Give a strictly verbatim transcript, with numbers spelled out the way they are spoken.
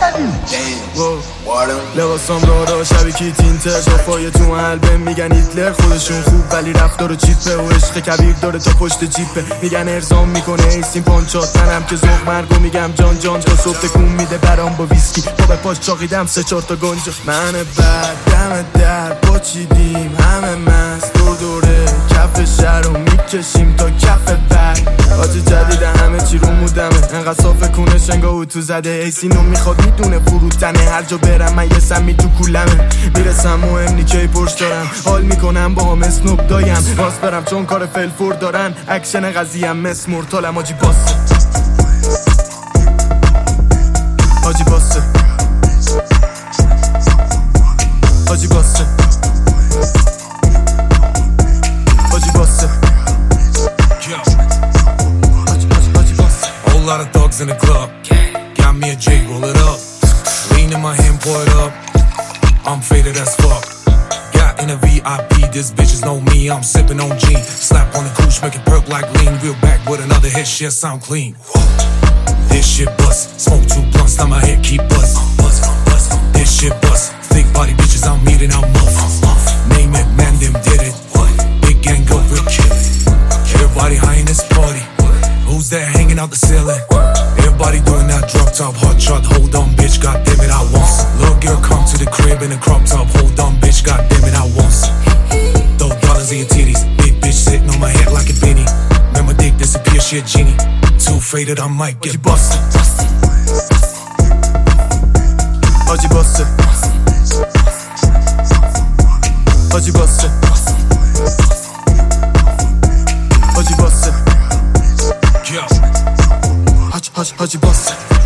لباسام را را شبی کی تینتر شافای تو قلبه میگن هیتلر خودشون خوب ولی رفتار و چیپه و عشق کبیر داره تا پشت جیپه میگن ارزام میکنه ایسیم پانچات منم که زوغ مرگو میگم جان جان تا صبح تکون میده برام با ویسکی با به پاش چاقیدم سه چار تا گنجا من بعد دم در با چیدیم همه مست دور دوره کف شهر رو میکشیم تا کف بر آجی جدیده همه چی رو مودمه انقدر صافه کنه شنگا او تو زده ایسینو میخواد میدونه فروتنه هر جا برم من یه سمی تو کولمه میرسم مهم نیکی پرش دارم حال میکنم با هم اسنوب دایم راست برم چون کار فلفور دارن اکشن قضیه هم مثل مرتالم آجی باسه آجی باسه آجی باسه آجی باسه Whole lot of thugs in the club. Got me a J, roll it up. Lean in my hand, pour it up. I'm faded as fuck. Got in a V I P, this bitches know me. I'm sipping on G. Slap on the couch, make it perk like lean. Real back with another hit, shit sound clean. This shit bust. Smoke two blunts, now my head keep bust. This shit bust. Thick body bitches, I'm eating out muff. Name it, man, them did it. Big gang go real kill it. Everybody high in this party. Who's that hanging out the ceiling? Everybody doing that drop top, hot shot. Hold on, bitch, goddamn it, I want some. Little girl come to the crib in a crop top. Hold on, bitch, goddamn it, I want some. Throw dollars in your titties. Big bitch sitting on my head like a beanie. Let my dick disappear, she a genie. Too faded, I might get busted. Haji busted. Haji busted. Haji busted. Yo. Haji, Haji, Haji busted.